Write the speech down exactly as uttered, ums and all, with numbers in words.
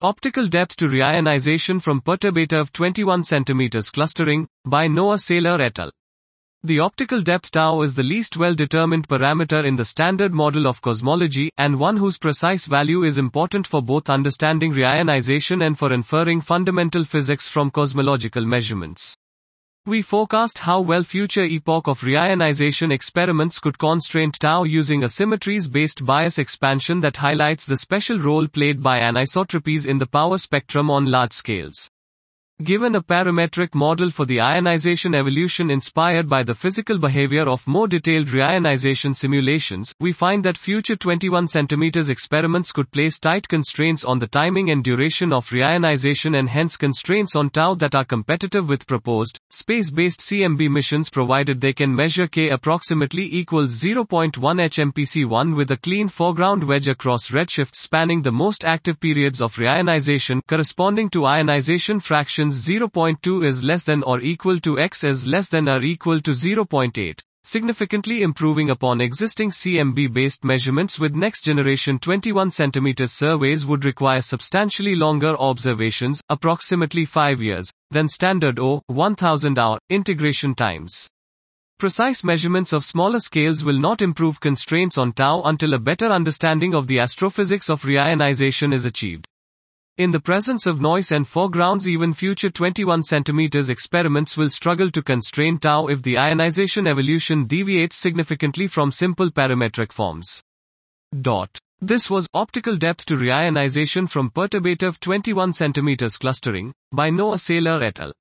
Optical depth to reionization from perturbative twenty-one centimeters clustering, by Noah Saylor et al. The optical depth tau is the least well-determined parameter in the standard model of cosmology, and one whose precise value is important for both understanding reionization and for inferring fundamental physics from cosmological measurements. We forecast how well future epoch of reionization experiments could constrain tau using a symmetries-based bias expansion that highlights the special role played by anisotropies in the power spectrum on large scales. Given a parametric model for the ionization evolution inspired by the physical behavior of more detailed reionization simulations, we find that future twenty-one centimeters experiments could place tight constraints on the timing and duration of reionization and hence constraints on tau that are competitive with proposed, space-based C M B missions provided they can measure K approximately equals zero point one H M P C one with a clean foreground wedge across redshifts spanning the most active periods of reionization corresponding to ionization fractions zero point two is less than or equal to x is less than or equal to zero point eight, significantly improving upon existing C M B-based measurements. With next-generation twenty-one centimeter surveys would require substantially longer observations, approximately five years, than standard O, one thousand hour, integration times. Precise measurements of smaller scales will not improve constraints on tau until a better understanding of the astrophysics of reionization is achieved. In the presence of noise and foregrounds, even future twenty-one centimeters experiments will struggle to constrain tau if the ionization evolution deviates significantly from simple parametric forms. Dot. This was Optical Depth to Reionization from Perturbative twenty-one centimeters Clustering, by Noah Saylor et al.